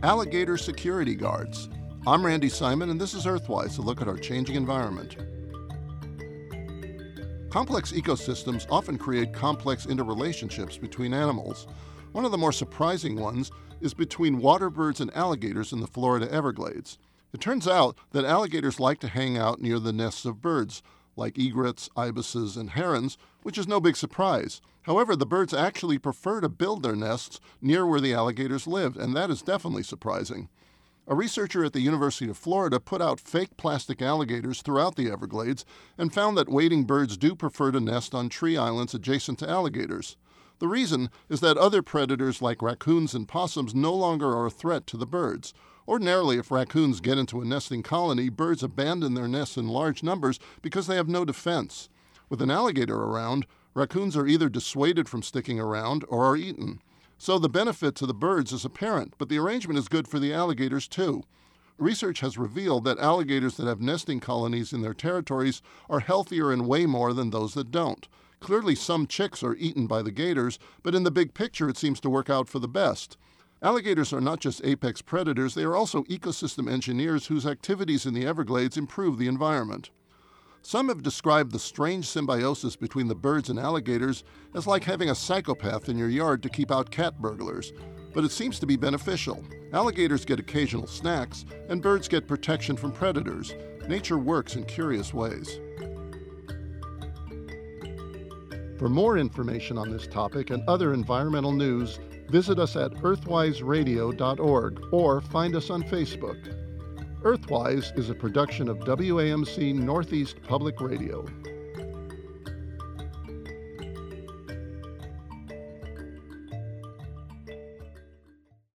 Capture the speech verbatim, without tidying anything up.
alligator security guards. I'm Randy Simon, and this is Earthwise, a look at our changing environment. Complex ecosystems often create complex interrelationships between animals. One of the more surprising ones is between water birds and alligators in the Florida Everglades. It turns out that alligators like to hang out near the nests of birds, like egrets, ibises, and herons, which is no big surprise. However, the birds actually prefer to build their nests near where the alligators live, and that is definitely surprising. A researcher at the University of Florida put out fake plastic alligators throughout the Everglades and found that wading birds do prefer to nest on tree islands adjacent to alligators. The reason is that other predators like raccoons and possums no longer are a threat to the birds. Ordinarily, if raccoons get into a nesting colony, birds abandon their nests in large numbers because they have no defense. With an alligator around, raccoons are either dissuaded from sticking around or are eaten. So the benefit to the birds is apparent, but the arrangement is good for the alligators too. Research has revealed that alligators that have nesting colonies in their territories are healthier and way more than those that don't. Clearly, some chicks are eaten by the gators, but in the big picture, it seems to work out for the best. Alligators are not just apex predators, they are also ecosystem engineers whose activities in the Everglades improve the environment. Some have described the strange symbiosis between the birds and alligators as like having a psychopath in your yard to keep out cat burglars, but it seems to be beneficial. Alligators get occasional snacks, and birds get protection from predators. Nature works in curious ways. For more information on this topic and other environmental news, visit us at earthwise radio dot org or find us on Facebook. Earthwise is a production of W A M C Northeast Public Radio.